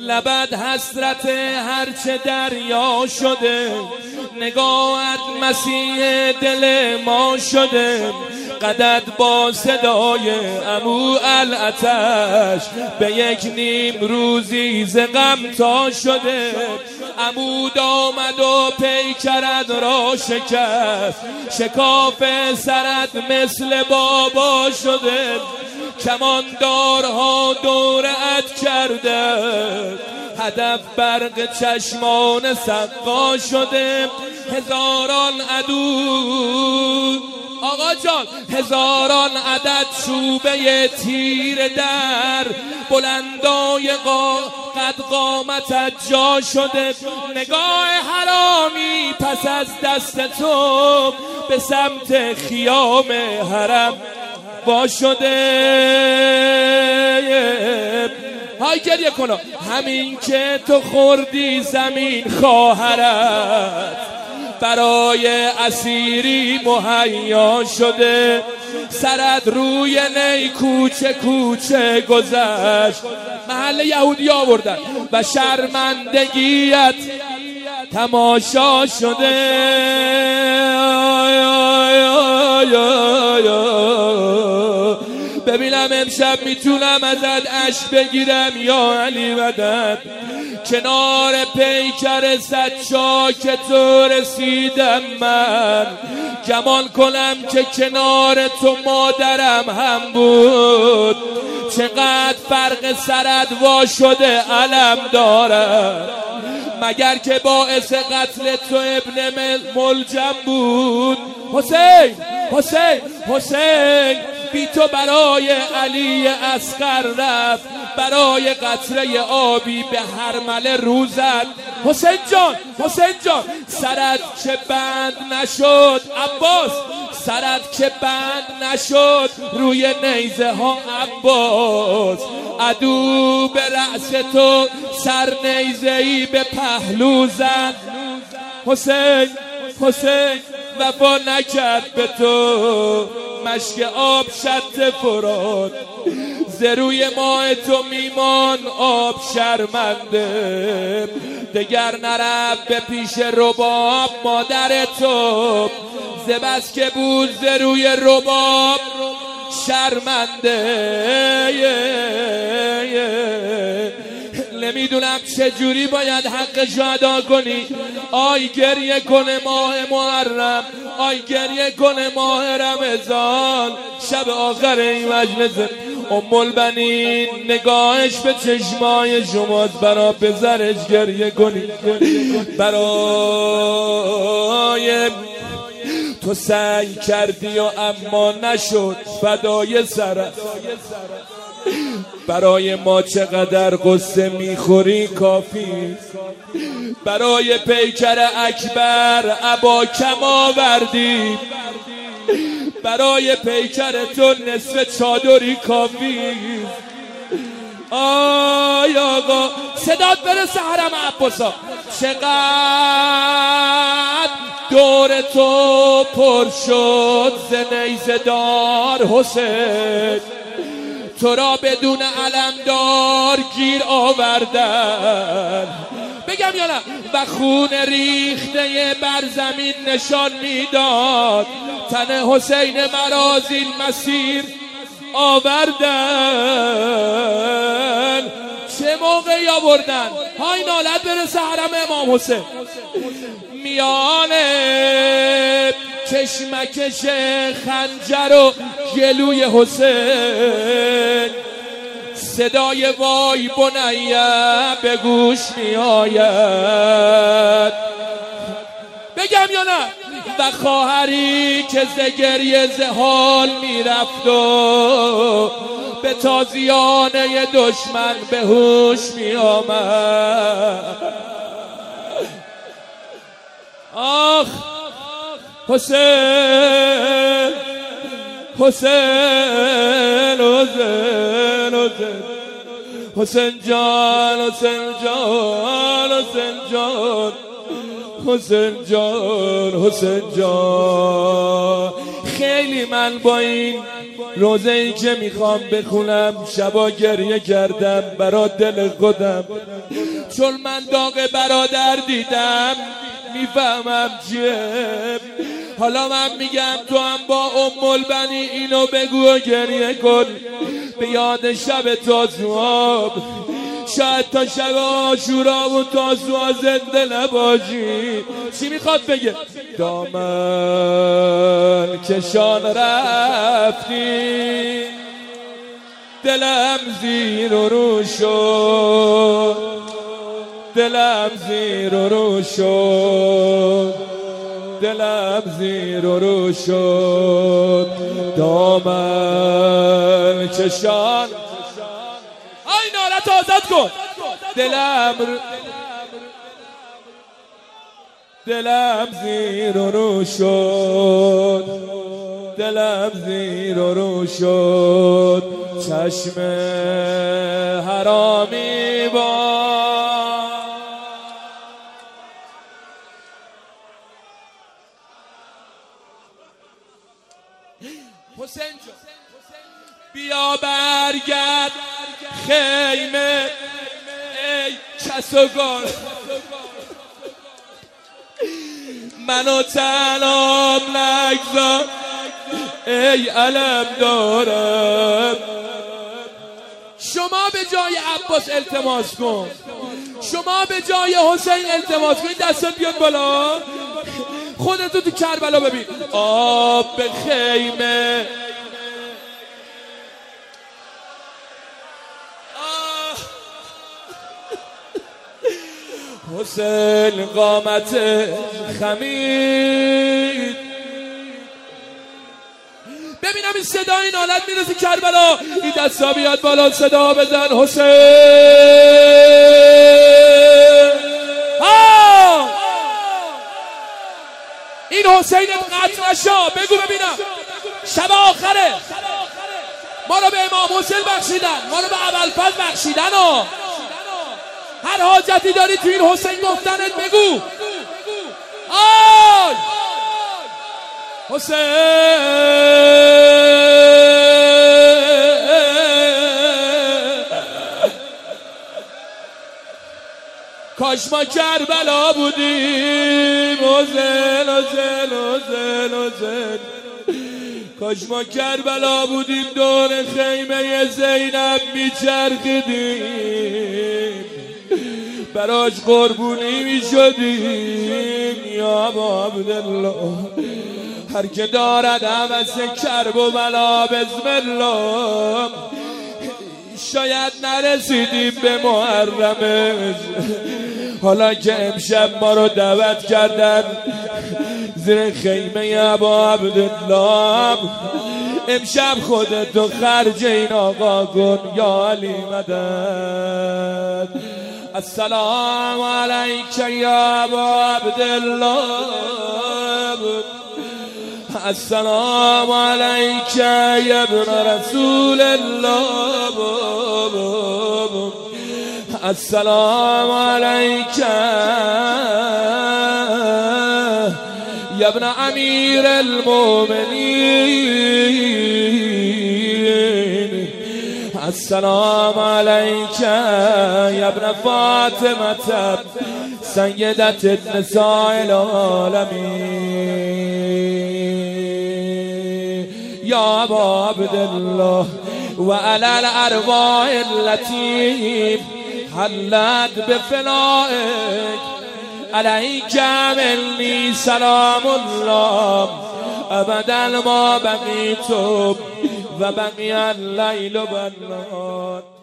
لبت حسرت هرچه دریا شده، نگاهت مسیح دل ما شده، قدت با صدای عمو العطش به یک نیم روزی ز غم تا شده. عمود آمد و پیکرت را شکست، شکاف سرت مثل بابا شده، کماندارها دورت کرده، هدف برق چشمان سقا شده. هزاران عدو آقا جان، هزاران عدد چوبه تیر در بلندای قد قامتت جا شده. نگاه حرامی پس از دست تو به سمت خیام حرم وا شده. های گریه کن، همین که تو خوردی زمین خواهرت برای اسیری مهیا شده، سرت روی نی کوچه کوچه گذشت، محل یهودی آوردن و شرمندگیت تماشا شده. ببینم امشب میتونم ازت عشق بگیرم یا علی مدد، کنار پیکر سجاک تو رسیدم من، گمان کنم که کنار تو مادرم هم بود. چقدر فرق سرت وا شده علم دارد، مگر که باعث قتل تو ابن ملجم بود. حسین حسین حسین بی تو برای علی اصغر رفت، برای قطره آبی به هرمله روزد. حسین جان حسین جان سرت که بند نشد عباس، سرت که بند نشد روی نیزه ها عباس، عدو به رأس تو سر نیزه‌ای به پهلو زد. حسین حسین وفا نکرد به تو مشک آب شط فرات، ز روی ماه تو میمان آب شرمنده، دگر نرفت به پیش رباب مادر تو، ز بس که بود ز روی رباب شرمنده. نمیدونم چجوری باید حقش ادا کنی. آی گریه کنه ماه محرم، آی گریه کنه ماه رمضان، شب آخر این مجلس ام البنین نگاهش به چشمای شماست، برا پسرش گریه کنی. برای تو سعی کردی و اما نشد فدای سرت، برای ما چقدر قصه میخوری کافی، برای پیکر اکبر عبا کم آوردی، برای پیکر تو نصف چادری کافی. آی آقا صدات برسه حرم عباسا، چقدر دور تو پر شد ز نیزه دار حسین، تو را بدون علمدار گیر آوردن. بگم یا نه؟ و خون ریخته بر زمین نشان میداد، تن حسین مرا زین مسیر آوردن. چه موقعی آوردن؟ های نالت برسه حرم امام حسین، میان کشمکش خنجر و گلوی حسین، صدای وای بنیه به گوش می آید. بگم یا نه؟ و خواهری که ز گریه ز حال می رفت و به تازیانه دشمن به هوش می آمد. آخ حسین حسین حسین حسین حسین جان حسین جان حسین جان حسین جان حسین جان. خیلی من با این روزه ای که میخوام بخونم شبا گریه کردم برا دل خودم، چون من داغ برادر دیدم میفهمم چیه. حالا من میگم تو هم با البنی اینو بگو و گریه کن به یاد شب تازواب. شاید تا شب عاشورا و تازوها زنده نباشی. چی میخواد بگه؟ دامن کشان رفتی دلم زیر و رو شد، دلم زیر و رو شد، دلم زیر و رو شد. دامن کشان آی نارت آزاد کن. دلم زیر و رو شد، دلم زیر و رو شد. چشم حرامی با حسین جان بیا برگرد خیمه ای کس و گار، منو تنام نگذار ای علم دارم. شما به جای عباس التماس کن، شما به جای حسین التماس کن. دستت بیاد بالا، خودتو تو کربلا ببین. آب به خیمه حسین قامت خمید. ببینم این صدا این حالت میرسی کربلا. این دستا بیاد بالا صدا بزن حسین. این حسینت قطع نشا. بگو ببینم شب آخره ما رو به امام حسین بخشیدن، ما رو به ابوالفضل بخشیدن. هر حاجتی داری تو این حسین گفتنت بگو. آی حسین کاش ما کربلا بودیم. حسین حسین حسین حسین کاش ما کربلا بودیم، دور خیمه زینب میچرخیدیم، براش قربونی میشدیم. یا ابا عبدالله هر که دارد هوس کرب و بلا بسم الله. شاید نرسیدیم به محرمش، حالا که امشب ما رو دعوت کردن زیر خیمه ابا عبدالله، امشب خودتو خرج این آقا کن. یا علی مدد. السلام علیک یا ابا عبدالله، السلام علیک یا ابن رسول الله، السلام علیک یا ابن امیر المؤمنین، السلام علیک یا ابن فاطمه سیدت النساء العالمین. یا ابا عبدالله و علی الارواح التي حلت بفنائک علیک منی سلام الله ابدا ما بقیت و بقی اللیل و النهار.